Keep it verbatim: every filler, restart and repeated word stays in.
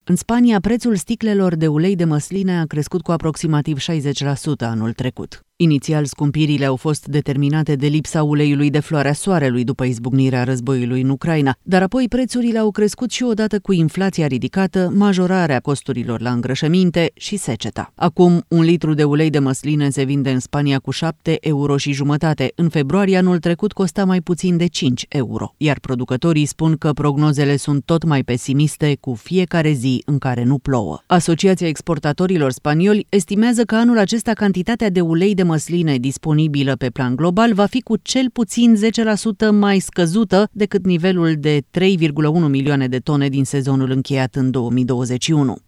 În Spania, prețul sticlelor de ulei de măsline a crescut cu aproximativ șaizeci la sută anul trecut. Inițial, scumpirile au fost determinate de lipsa uleiului de floarea soarelui după izbucnirea războiului în Ucraina, dar apoi prețurile au crescut și odată cu inflația ridicată, majorarea costurilor la îngrășăminte și seceta. Acum, un litru de ulei de măsline se vinde în Spania cu șapte euro și jumătate. În februarie anul trecut costa mai puțin de cinci euro, iar producătorii spun că prognozele sunt tot mai pesimiste cu fiecare zi în care nu plouă. Asociația Exportatorilor Spanioli estimează că anul acesta cantitatea de ulei de măsline disponibilă pe plan global va fi cu cel puțin zece la sută mai scăzută decât nivelul de trei virgulă unu milioane de tone din sezonul încheiat în două mii douăzeci și unu.